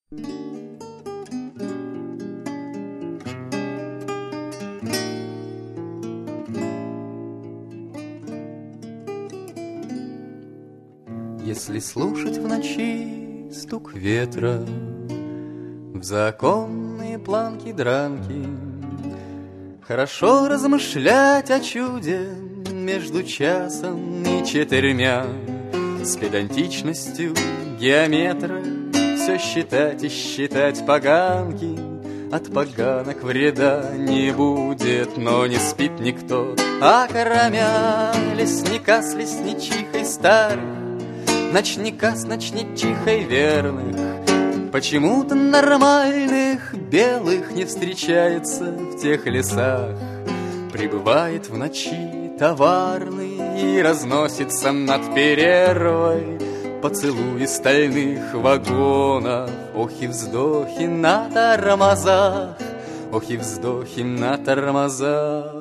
Если слушать в ночи стук ветра в законные планки-дранки, хорошо размышлять о чуде между часом и 4, с педантичностью геометра все считать и считать поганки. От поганок вреда не будет, но не спит никто, а кромя лесника с лесничихой старых, ночника с ночничихой верных, почему-то нормальных белых не встречается в тех лесах. Прибывает в ночи товарный и разносится над перервой поцелуи стальных вагонов. Ох и вздохи на тормозах, ох и вздохи на тормозах.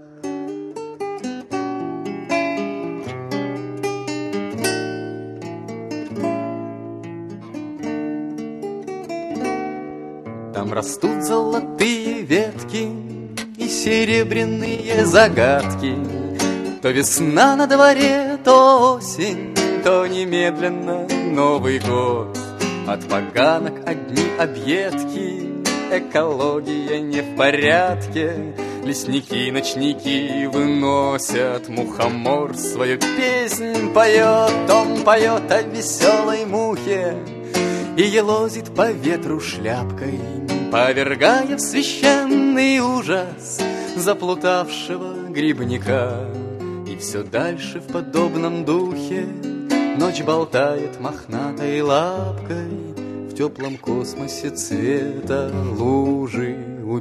Там растут золотые ветки и серебряные загадки. То весна на дворе, то осень, то немедленно Новый год. От поганок одни объедки, экология не в порядке. Лесники, ночники выносят, мухомор свою песнь поет. Он поет о веселой мухе и елозит по ветру шляпкой, повергая в священный ужас заплутавшего грибника. И все дальше в подобном духе ночь болтает мохнатой лапкой в теплом космосе цвета лужи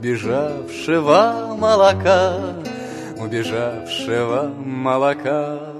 убежавшего молока, убежавшего молока.